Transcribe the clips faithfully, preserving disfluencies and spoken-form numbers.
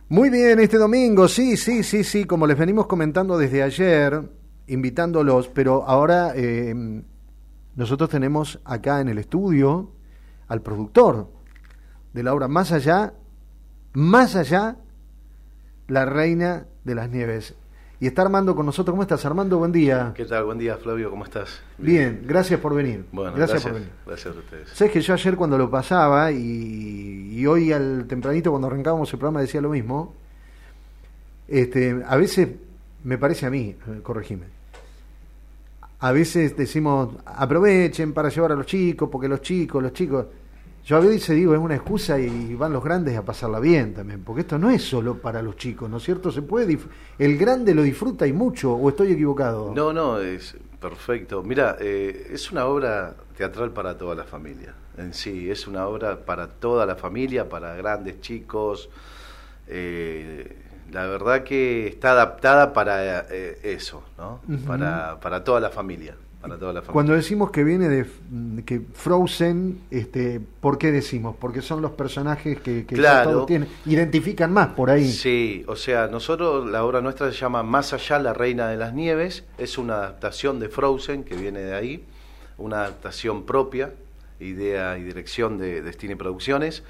Muy bien, este domingo, sí, sí, sí, sí, como les venimos comentando desde ayer, invitándolos, pero ahora eh, nosotros tenemos acá en el estudio al productor de la obra Más Allá, Más Allá, la Reina de las Nieves. Y está Armando con nosotros. ¿Cómo estás, Armando? Buen día. ¿Qué tal? Buen día, Flavio. ¿Cómo estás? Bien, Bien gracias por venir. Bueno, gracias, gracias por venir. Gracias a ustedes. Sabes que yo ayer cuando lo pasaba y, y hoy al tempranito cuando arrancábamos el programa decía lo mismo. Este, a veces me parece a mí, corregime. A veces decimos aprovechen para llevar a los chicos, porque los chicos, los chicos. Yo a veces digo, es una excusa y van los grandes a pasarla bien también, porque esto no es solo para los chicos, ¿no es cierto? Se puede dif- el grande lo disfruta y mucho, ¿o estoy equivocado? No, no, es perfecto. Mira, eh, es una obra teatral para toda la familia. En sí, es una obra para toda la familia, para grandes, chicos. Eh, la verdad que está adaptada para eh, eso, ¿no? Uh-huh. Para, para toda la familia. Para toda la familia. Cuando decimos que viene de que Frozen, este, ¿por qué decimos? Porque son los personajes que, que claro. ya todos tienen, identifican más por ahí. Sí, o sea, nosotros, la obra nuestra se llama Más Allá, la Reina de las Nieves, es una adaptación de Frozen que viene de ahí, una adaptación propia, idea y dirección de Destiny Producciones,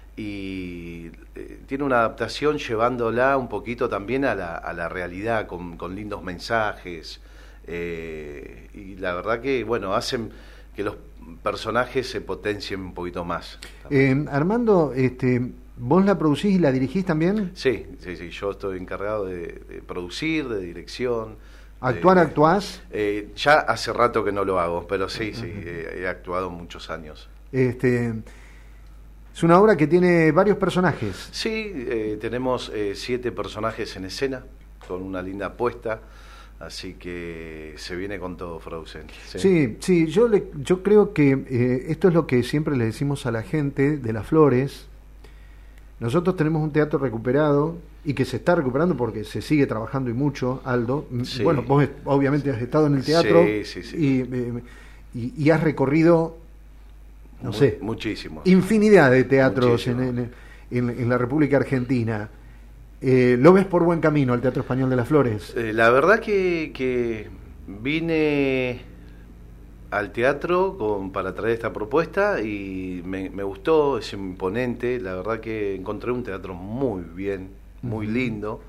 y eh, tiene una adaptación llevándola un poquito también a la, a la realidad, con, con lindos mensajes. Eh, y la verdad que, bueno, hacen que los personajes se potencien un poquito más. Eh, Armando, este, ¿vos la producís y la dirigís también? Sí, sí, sí, yo estoy encargado de, de producir, de dirección. ¿Actuar, de, actuás? Eh, ya hace rato que no lo hago, pero sí, sí, uh-huh. he, he actuado muchos años. Este, es una obra que tiene varios personajes. Sí, eh, tenemos eh, siete personajes en escena, con una linda apuesta. Así que se viene con todo Frozen. Sí, sí, sí yo, le, yo creo que eh, esto es lo que siempre le decimos a la gente de Las Flores. Nosotros tenemos un teatro recuperado y que se está recuperando porque se sigue trabajando y mucho, Aldo. Sí. Bueno, vos obviamente has estado en el teatro sí, sí, sí. Y, eh, y, y has recorrido, no Muy, sé, muchísimo. Infinidad de teatros en, en, en, en la República Argentina. Eh, ¿Lo ves por buen camino el Teatro Español de Las Flores? Eh, la verdad que, que vine al teatro con, para traer esta propuesta y me, me gustó, es imponente. La verdad que encontré un teatro muy bien, muy uh-huh. lindo.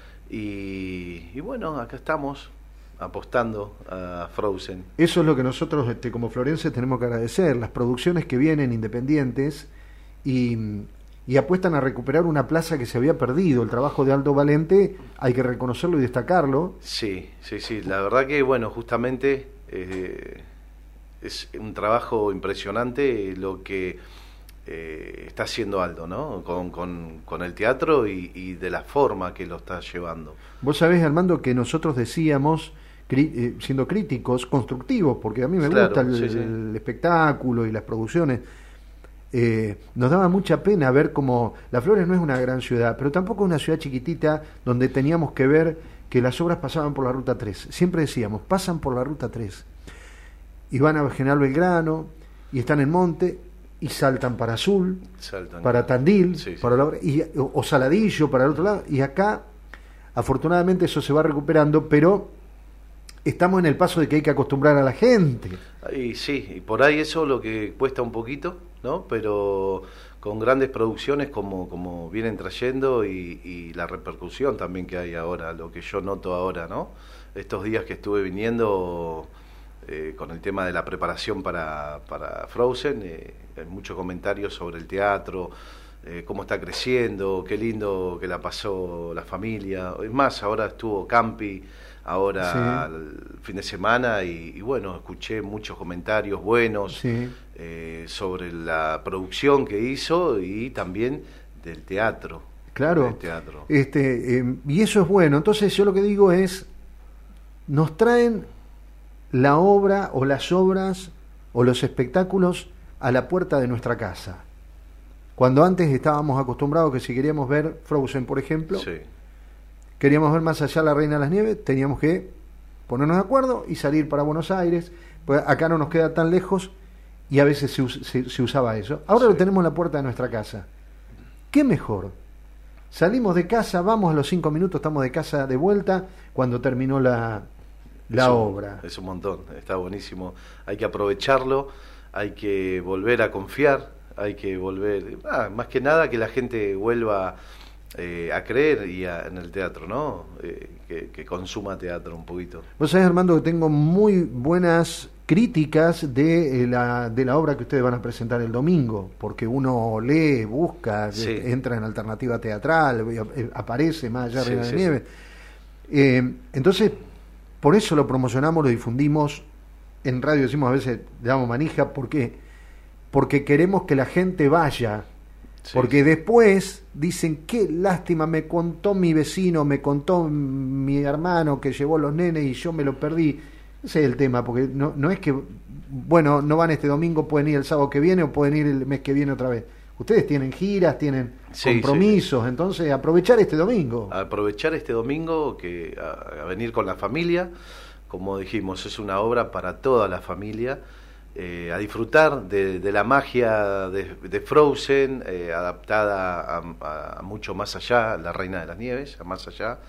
Y, y bueno, acá estamos apostando a Frozen. Eso es lo que nosotros este, como florenses tenemos que agradecer. Las producciones que vienen independientes y... y apuestan a recuperar una plaza que se había perdido. El trabajo de Aldo Valente hay que reconocerlo y destacarlo. Sí, sí, sí. La verdad que, bueno, justamente eh, es un trabajo impresionante lo que eh, está haciendo Aldo, ¿no? Con, con, con el teatro y, y de la forma que lo está llevando. Vos sabés, Armando, que nosotros decíamos, cri- eh, siendo críticos, constructivos, porque a mí me claro, gusta el, sí, sí. el espectáculo y las producciones. Eh, nos daba mucha pena ver como Las Flores no es una gran ciudad, pero tampoco es una ciudad chiquitita donde teníamos que ver que las obras pasaban por la Ruta tres. Siempre decíamos, pasan por la Ruta tres y van a General Belgrano y están en Monte y saltan para Azul, saltan. para Tandil, sí, sí. para la, y, o, o Saladillo para el otro lado, y acá afortunadamente eso se va recuperando, pero estamos en el paso de que hay que acostumbrar a la gente. Y sí, y por ahí eso lo que cuesta un poquito, ¿no? Pero con grandes producciones como, como vienen trayendo y, y la repercusión también que hay ahora, lo que yo noto ahora, ¿no? Estos días que estuve viniendo eh, con el tema de la preparación para, para Frozen, eh, hay muchos comentarios sobre el teatro, eh, cómo está creciendo, qué lindo que la pasó la familia. Es más, ahora estuvo Campi, ahora sí. el fin de semana y, y bueno, escuché muchos comentarios buenos sí. eh, sobre la producción que hizo y también del teatro. Claro, del teatro. Este, eh, y eso es bueno. Entonces yo lo que digo es, nos traen la obra o las obras o los espectáculos a la puerta de nuestra casa. Cuando antes estábamos acostumbrados que si queríamos ver Frozen, por ejemplo, sí. queríamos ver Más Allá la Reina de las Nieves, teníamos que ponernos de acuerdo y salir para Buenos Aires, pues acá no nos queda tan lejos y a veces se, se, se usaba eso. Ahora sí. Lo tenemos en la puerta de nuestra casa. ¿Qué mejor Salimos de casa, vamos a los cinco minutos, estamos de casa de vuelta cuando terminó la, la es un, obra. Es un montón, está buenísimo. Hay que aprovecharlo, hay que volver a confiar, hay que volver, ah, más que nada que la gente vuelva eh, a creer y a, en el teatro, ¿no? Eh, que, que consuma teatro un poquito. Vos sabés, Armando, que tengo muy buenas críticas de la, de la obra que ustedes van a presentar el domingo, porque uno lee, busca, sí. entra en alternativa teatral, aparece más allá de Reina sí, de sí, Nieve. Sí. Eh, entonces, por eso lo promocionamos, lo difundimos, en radio decimos a veces, le damos manija, ¿por qué? Porque queremos que la gente vaya, sí, porque sí. después dicen, qué lástima, me contó mi vecino, me contó mi hermano que llevó los nenes y yo me lo perdí. Ese es el tema, porque no, no es que, bueno, no van este domingo, pueden ir el sábado que viene o pueden ir el mes que viene otra vez. Ustedes tienen giras, tienen sí, compromisos, sí. entonces aprovechar este domingo. Aprovechar este domingo, que a, a venir con la familia, como dijimos, es una obra para toda la familia, eh, a disfrutar de, de la magia de, de Frozen, eh, adaptada a, a, a mucho más allá, La Reina de las Nieves, a más allá.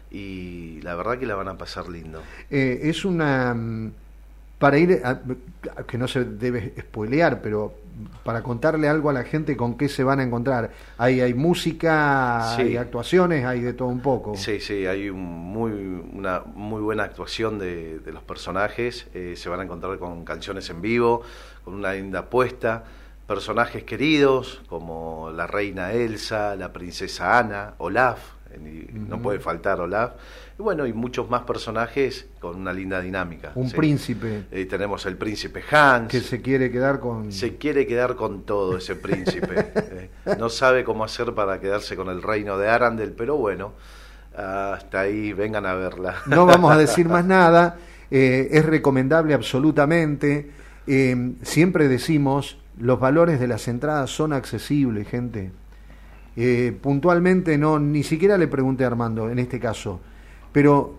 Y la verdad que la van a pasar lindo. Eh, es una... Para ir, a, que no se debe spoilear, pero para contarle algo a la gente con qué se van a encontrar. Hay, hay música, sí. hay actuaciones, hay de todo un poco. Sí, sí, hay un muy, una muy buena actuación de, de los personajes. Eh, se van a encontrar con canciones en vivo, con una linda puesta. Personajes queridos, como la reina Elsa, la princesa Ana, Olaf. No uh-huh. puede faltar Olaf, y bueno, y muchos más personajes con una linda dinámica. Un ¿sí? príncipe. Eh, tenemos el príncipe Hans. Que se quiere quedar con... Se quiere quedar con todo ese príncipe. eh, no sabe cómo hacer para quedarse con el reino de Arandel, pero bueno, hasta ahí vengan a verla. No vamos a decir más nada, eh, es recomendable absolutamente. Eh, siempre decimos, los valores de las entradas son accesibles, gente. Eh, puntualmente no, ni siquiera le pregunté a Armando en este caso, pero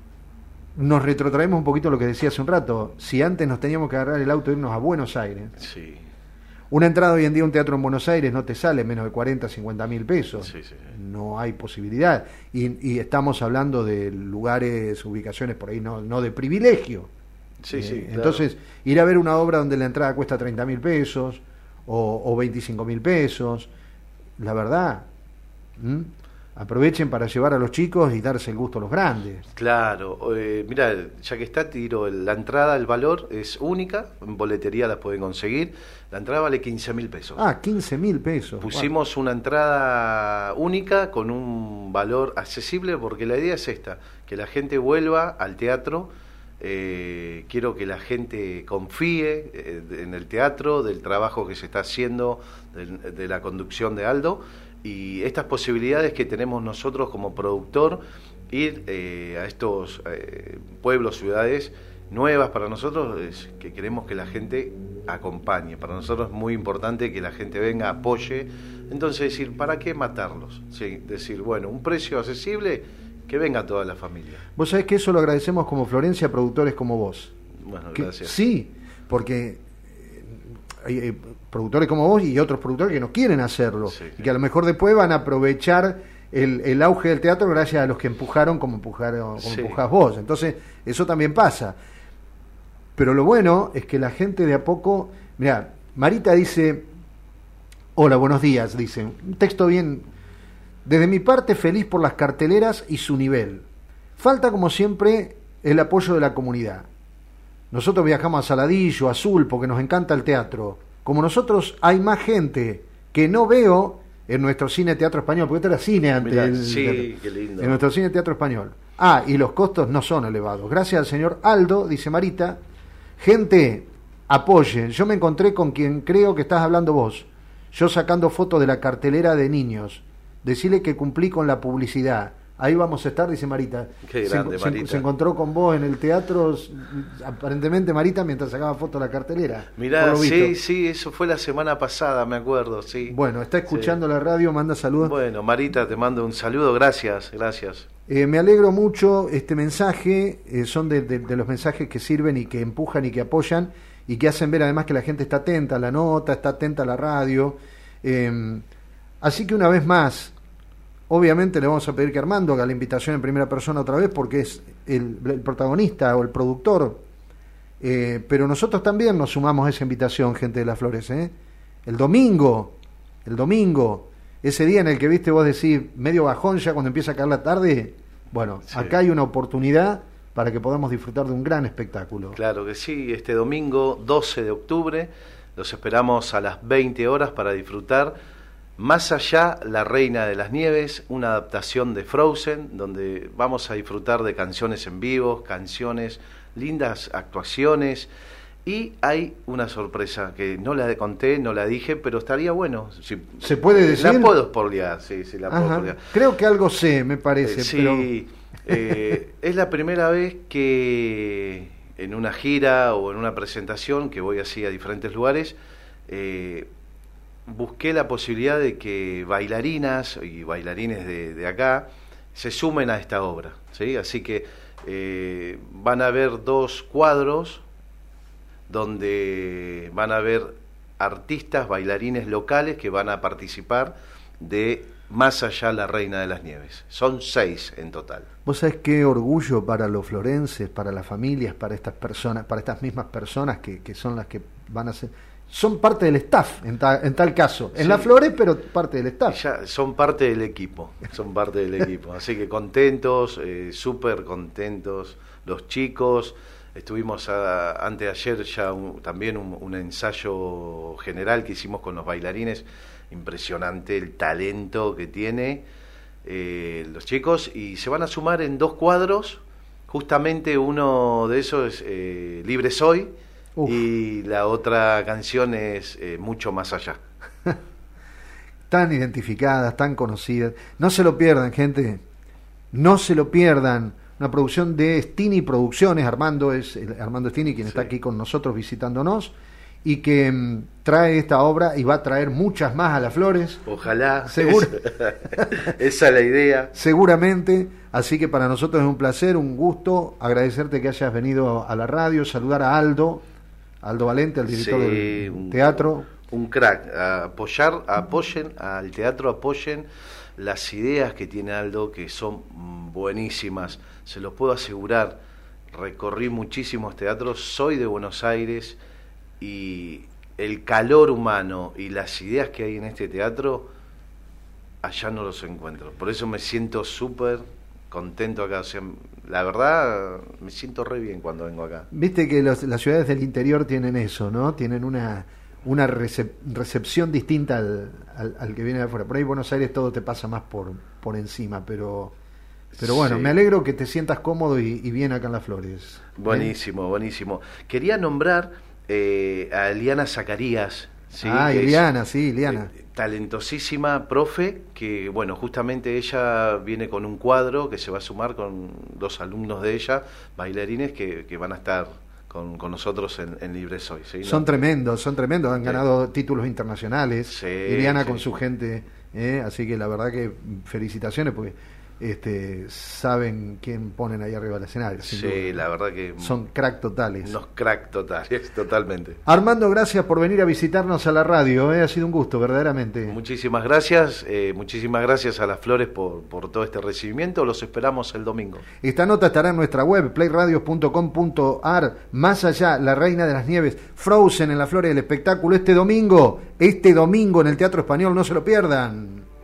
nos retrotraemos un poquito a lo que decía hace un rato. Si antes nos teníamos que agarrar el auto e irnos a Buenos Aires, sí. una entrada hoy en día a un teatro en Buenos Aires no te sale menos de cuarenta, cincuenta mil pesos, sí, sí, sí. no hay posibilidad, y, y estamos hablando de lugares, ubicaciones por ahí no, no de privilegio. Sí, eh, sí, claro. Entonces, ir a ver una obra donde la entrada cuesta treinta mil pesos o, o veinticinco mil pesos, la verdad, ¿m? aprovechen para llevar a los chicos y darse el gusto a los grandes. Claro, eh, mira, ya que está, tiro la entrada, el valor es única, en boletería la pueden conseguir, la entrada vale quince mil pesos. Ah, quince mil pesos. Pusimos wow. una entrada única con un valor accesible, porque la idea es esta, que la gente vuelva al teatro. Eh, quiero que la gente confíe eh, en el teatro, del trabajo que se está haciendo, de, de la conducción de Aldo, y estas posibilidades que tenemos nosotros como productor, ir eh, a estos eh, pueblos, ciudades nuevas para nosotros, es que queremos que la gente acompañe. Para nosotros es muy importante que la gente venga, apoye. Entonces decir, ¿para qué matarlos? Sí, decir, bueno, un precio accesible, que venga toda la familia. Vos sabés que eso lo agradecemos como Florencia, productores como vos. Bueno, que, gracias. Sí, porque hay, hay productores como vos y otros productores que no quieren hacerlo, sí, y que a lo mejor después van a aprovechar el, el auge del teatro gracias a los que empujaron como empujaron como sí. empujás vos. Entonces, eso también pasa. Pero lo bueno es que la gente de a poco... Mirá, Marita dice, hola, buenos días, dice, un texto bien... Desde mi parte, feliz por las carteleras y su nivel. Falta, como siempre, el apoyo de la comunidad. Nosotros viajamos a Saladillo, Azul, porque nos encanta el teatro. Como nosotros, hay más gente que no veo en nuestro cine teatro español, porque esto era cine antes. Mirá, el, sí, el, qué lindo. En nuestro cine teatro español. Ah, y los costos no son elevados. Gracias al señor Aldo, dice Marita. Gente, apoyen. Yo me encontré con quien creo que estás hablando vos. Yo sacando fotos de la cartelera de niños. Decirle que cumplí con la publicidad. Ahí vamos a estar, dice Marita. Qué grande, se, Marita. Se, se encontró con vos en el teatro, aparentemente Marita, mientras sacaba fotos de la cartelera. Mirá, sí, sí, eso fue la semana pasada, me acuerdo, sí. Bueno, está escuchando sí. la radio, manda saludos. Bueno, Marita, te mando un saludo, gracias, gracias. Eh, me alegro mucho, este mensaje, eh, son de, de, de los mensajes que sirven y que empujan y que apoyan, y que hacen ver además que la gente está atenta a la nota, está atenta a la radio. Eh, Así que una vez más, obviamente le vamos a pedir que Armando haga la invitación en primera persona otra vez porque es el, el protagonista o el productor, eh, pero nosotros también nos sumamos a esa invitación, gente de Las Flores, ¿eh? El domingo, el domingo, ese día en el que viste vos decir medio bajón ya cuando empieza a caer la tarde, bueno, sí. Acá hay una oportunidad para que podamos disfrutar de un gran espectáculo. Claro que sí, este domingo doce de octubre los esperamos a las veinte horas para disfrutar Más allá, La Reina de las Nieves, una adaptación de Frozen, donde vamos a disfrutar de canciones en vivo, canciones, lindas actuaciones, y hay una sorpresa que no la conté, no la dije, pero estaría bueno. Si, ¿Se puede decir? La puedo spoilear, sí, sí, la Ajá. puedo spoilear. Creo que algo sé, me parece. Eh, sí, pero... eh, es la primera vez que en una gira o en una presentación, que voy así a diferentes lugares, eh, busqué la posibilidad de que bailarinas y bailarines de, de acá se sumen a esta obra, ¿sí? Así que eh, van a haber dos cuadros donde van a haber artistas, bailarines locales que van a participar de Más allá, La Reina de las Nieves. Son seis en total. ¿Vos sabés qué orgullo para los florenses, para las familias, para estas personas, para estas mismas personas que, que son las que van a ser... Son parte del staff, en, ta, en tal caso. En sí. Las Flores, pero parte del staff. Ya son parte del equipo, son parte del equipo. Así que contentos, eh, súper contentos. Los chicos, estuvimos a, anteayer ya un, también un, un ensayo general que hicimos con los bailarines. Impresionante el talento que tiene eh, los chicos. Y se van a sumar en dos cuadros. Justamente uno de esos es eh, Libre Soy. Uf. Y la otra canción es eh, Mucho Más Allá. Tan identificadas, tan conocidas. No se lo pierdan, gente. No se lo pierdan. Una producción de Stini Producciones. Armando es el, Armando Stini, quien sí. está aquí con nosotros visitándonos. Y que um, trae esta obra y va a traer muchas más a Las Flores. Ojalá. Seguro. Esa es la idea. Seguramente. Así que para nosotros es un placer, un gusto. Agradecerte que hayas venido a la radio. Saludar a Aldo. Aldo Valente, el director sí, del un, teatro. Un crack. A apoyar, apoyen al teatro, apoyen las ideas que tiene Aldo, que son buenísimas. Se los puedo asegurar. Recorrí muchísimos teatros, soy de Buenos Aires y el calor humano y las ideas que hay en este teatro, allá no los encuentro. Por eso me siento súper contento acá. O sea, la verdad, me siento re bien cuando vengo acá. Viste que los, las ciudades del interior tienen eso, ¿no? Tienen una una recep, recepción distinta al, al, al que viene de afuera. Por ahí Buenos Aires todo te pasa más por, por encima, pero pero bueno, sí. Me alegro que te sientas cómodo y, y bien acá en Las Flores. Buenísimo, ¿eh? Buenísimo. Quería nombrar eh, a Eliana Zacarías. ¿Sí? Ah, Eliana, sí, Eliana. Eh, talentosísima profe, que bueno, justamente ella viene con un cuadro que se va a sumar con dos alumnos de ella, bailarines que, que van a estar con, con nosotros en, en Libre Soy. ¿Sí? Son ¿No? tremendos, son tremendos, han sí. ganado títulos internacionales, sí, Eliana sí. con su gente, ¿eh? Así que la verdad que felicitaciones porque este saben quién ponen ahí arriba del escenario. Sí, duda. La verdad que son crack totales. Unos crack totales, totalmente. Armando, gracias por venir a visitarnos a la radio, ¿eh? Ha sido un gusto, verdaderamente. Muchísimas gracias, eh, muchísimas gracias a Las Flores por, por todo este recibimiento. Los esperamos el domingo. Esta nota estará en nuestra web, playradios punto com punto ar. Más allá, La Reina de las Nieves, Frozen en Las Flores del espectáculo este domingo, este domingo en el Teatro Español, no se lo pierdan.